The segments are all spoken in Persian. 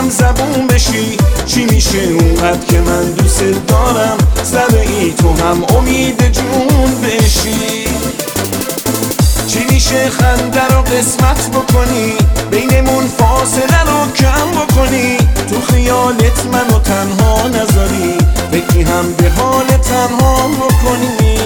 هم زبون بشی. چی میشه اونقدر که من دوست دارم ذره ای تو هم امید جون بشی. چی میشه خنده رو قسمت بکنی، بینمون فاصله رو کم بکنی، تو خیالت منو تنها نذاری، فکری هم به حال تنها بکنی.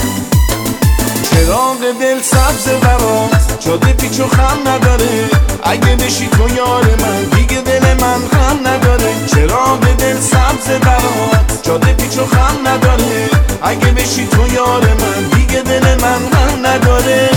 چراغ دل سبز برات جاده پیچ و خم نداره، اگه بشی تو یار من دیگه دل من غم نداره. چراغ دل سبز برات جاده پیچ و خم نداره، اگه بشی تو یار من دیگه دل من غم نداره.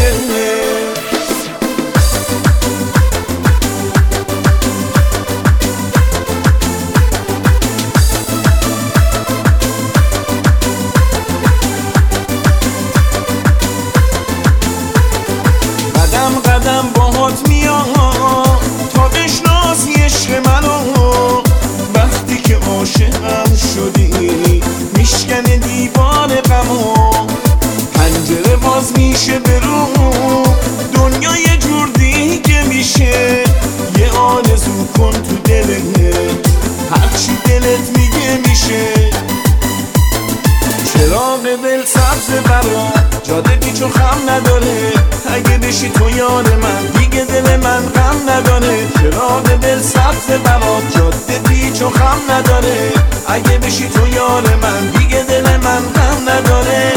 قدم قدم باهات میام تا بشناسی عشق منو، وقتی که عاشقم شدی میشکنه دیوار غمو. پنجره باز میشه به رو دنیا یه جور دیگه میشه، یه آرزو کن تو دلت هرچی دلت میگه میشه. چراغ دل سبز برات جاده پیچ و خم نداره، اگه بشی تو یار من دیگه دل من غم نداره. چراغ دل سبز برات جاده پیچ و خم نداره، اگه بشی تو یار من دیگه دل من غم نداره.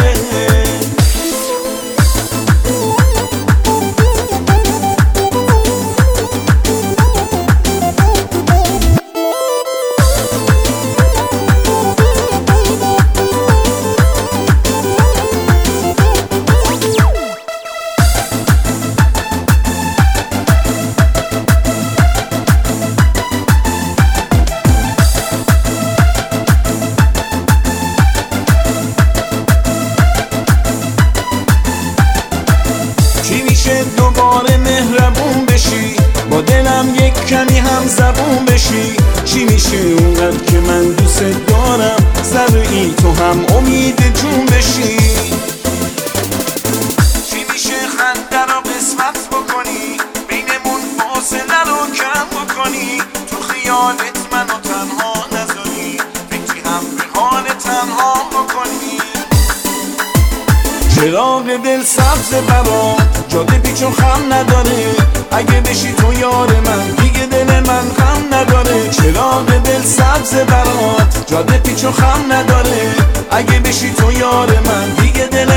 چی میشه دوباره مهربون بشی، با دلم یک کمی هم زبون بشی. چی میشه اونقدر که من دوست دارم ذره ای تو هم امید جون بشی. چی میشه خنده رو قسمت بکنی، بینمون فاصله رو کم بکنی، تو خیالت منو تنها نذاری، فکری هم به حال تنها بکنی. چراغ دل سبز برات جاده پیچ و خم نداره، اگه بشی تو یار من دیگه دل من غم نداره. چراغ دل سبز برات جاده پیچ و خم نداره، اگه بشی تو یار من دیگه دل